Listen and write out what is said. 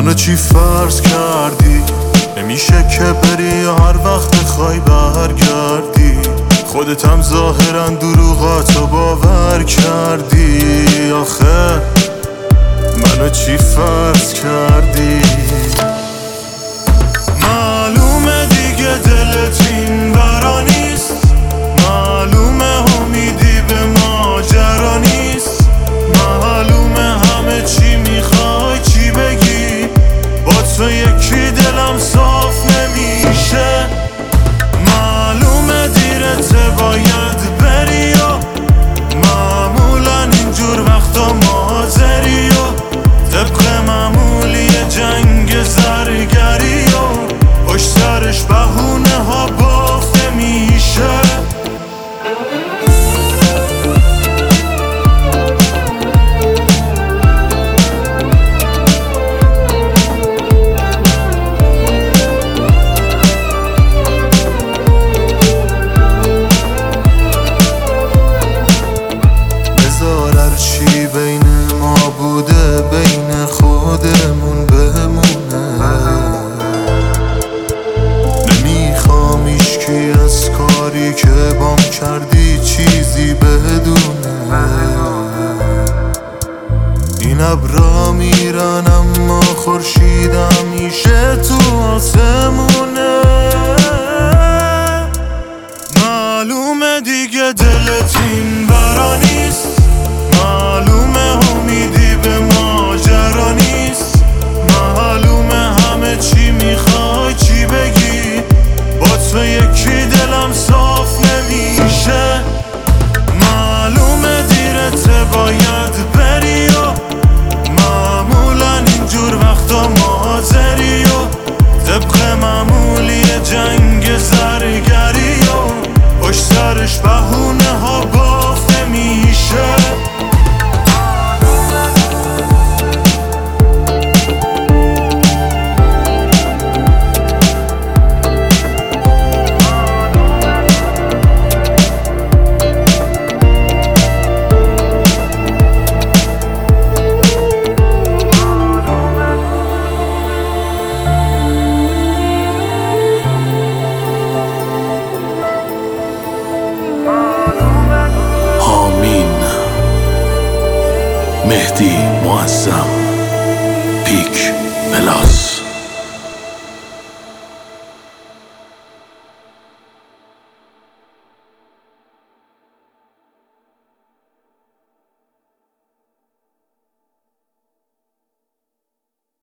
منو چی فرض کردی؟ نمیشه که بری و هر وقت بخوای برگردی. خودتم ظاهرا دروغاتو باور کردی. آخه منو چی فرض کردی؟ معلومه دیگه دلت این برا نیست، معلومه امیدی به ماجرا نیست، معلومه همه چی میخوای چی بگی، با تو یکی دلم صاف نمیشه. معلومه دیرته باید بری و معمولا اینجور وقتا مازری و طبق معمولی جنگ زرگری و پشت سرش بهونه ها بافته میشه. چی بین ما بوده بین خودمون بمونه. نمیخوام هیچکی از کاری که بام کردی چیزی بدونه. این ابرا میرن اما خورشید همیشه تو آسمونه. معلومه دیگه دلت این برا نیست، معلومه امیدی به ماجرا نیست، معلومه همه چی میخوای چی بگی، با تو یکی دلم صاف نمیشه. معلومه دیرته باید بری و معمولا اینجور وقتا مازری و طبق معمولی جنگ زرگری و پشت سرش بهونه ها بافته میشه. مهدی معظم پیک پلاس.